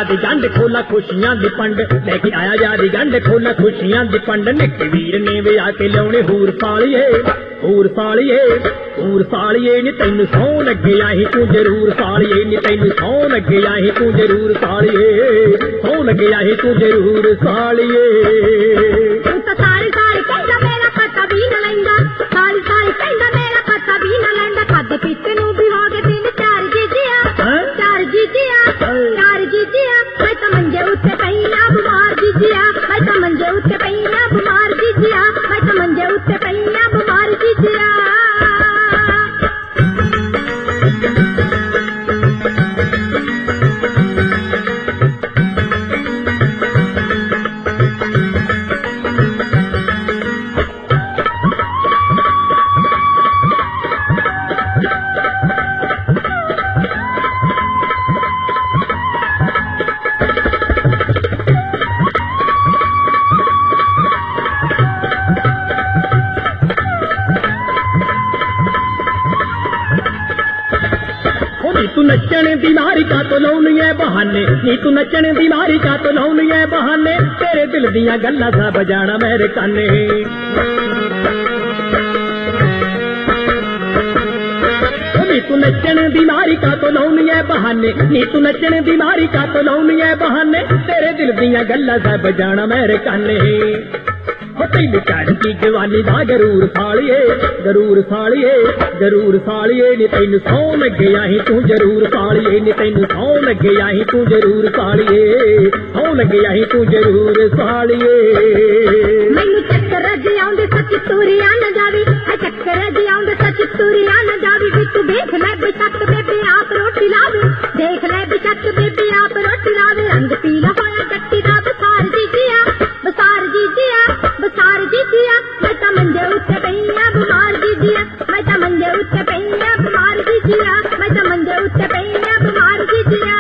दी गंढ खोला खुशियां दी पंड लेके आया जा दी गंढ खोला खुशियां दी पंड निक्के वीर ने वे आके लियाने हूर सालिए नी तैनू सौ लगे आही तू जरूर सालिए नी तैनू सौ लगे आही तू जरूर सालिए सौ लगे आही तू जरूर सालिए तू तो सारी सारी कहंदा मेरा पता भी न लैंदा सारी सारी कहंदा मेरा पता भी न लैंदा कद पिट नू भी हो गए तीन चार जीतिया मैं तो मंजे उत्ते पईया बीमार जीजिया मैं तो मंजे उत्ते पईया बीमार जीजिया मैं तो मंजे उत्ते पईया बीमार जीजिया तू नचने दी मारी का तो लाउनी है बहाने नी तू नचने दी मारी का तो लाउनी है बहाने तेरे दिल दियां गल्लां सा बजाना मेरे काने नी तू नचने दी मारी का तो लाउनी है बहाने नी तू नचने दी मारी का तो लाउनी है बहाने तेरे दिल दियां गल्लां सा बजाना मेरे काने तेन चढ़ती जवानी दा गरूर सालिए नी तैनू सौ लगे आही तू जरूर सालिए नी तैनू सौ लगे आही तू जरूर सालिए सौ लगे आही तू जरूर सालिए मैनू चक्कर जी आउंदे सच तुरिया न जावी चक्कर जी आउंदे सच तुरिया न जावी भी तू देख ले बेशक बेबी आप रोटी लावे देख ले बेशक बेबी आप रोटी लावे रंग पीला होया चट्टी दा बसार जीजिया मैं तो मंजे उत्ते पईया बीमार जीजिया मैं तो मंजे उत्ते पईया बीमार जीजिया मैं तो मंजे उत्ते पईया बीमार जीजिया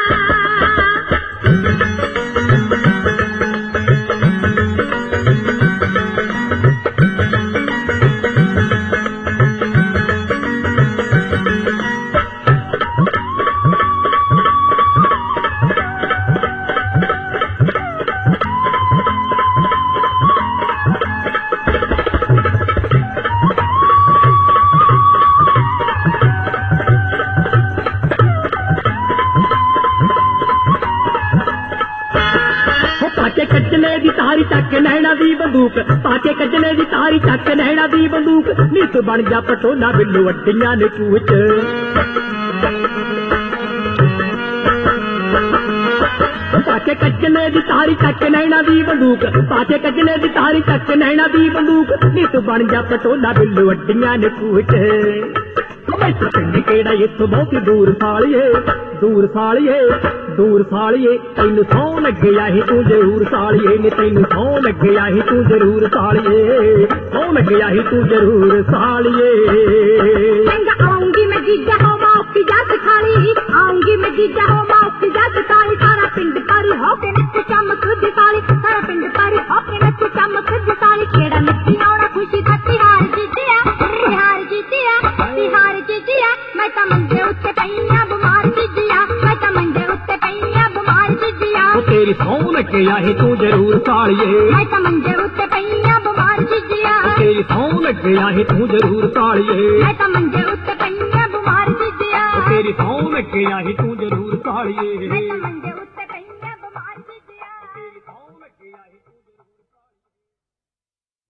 पाके कजले दी तारी चक नैना दी बंदूक पाके कजले दी तारी चक नैना दी बंदूक नीत बन जा पटोला बिल्लू अड्डियां ने कूच पाके कजले दी तारी चक नैना दी बंदूक पाके कजले दी तारी चक नैना दी बंदूक नीत बन जा पटोला बिल्लू अड्डियां ने कूच पिंड केड़ा इत्थों बहुत दूर सालिए तैनू सौ लगे आही तू जरूर सालिए नी तैनू सौ लगे आही तू जरूर सालिए सौ लगे आही तू जरूर सालिए आऊंगी मैं जीजा हो माँ की जात खाली आऊंगी मैं जीजा हो माँ की जात खाली सारा पिंड पर होके नच चमक दिसाली सारा पिंड पर होके नच चमक दिसाली केड़ा नची आउणा खुशी दा तिहार जीजिया मैं तो मंजे उत्ते पईया बीमार जीजिया मैं तो मंजे उत्ते पईया बीमार जीजिया तेरी सौ लगे आही तू जरूर सालिए मैं तो मंजे उत्ते पईया बीमार जीजिया तेरी सौ लगे आही तू जरूर सालिए मैं तो मंजे उत्ते पईया बीमार जीजिया तेरी सौ लगे आही तू जरूर सालिए मैं तो मंजे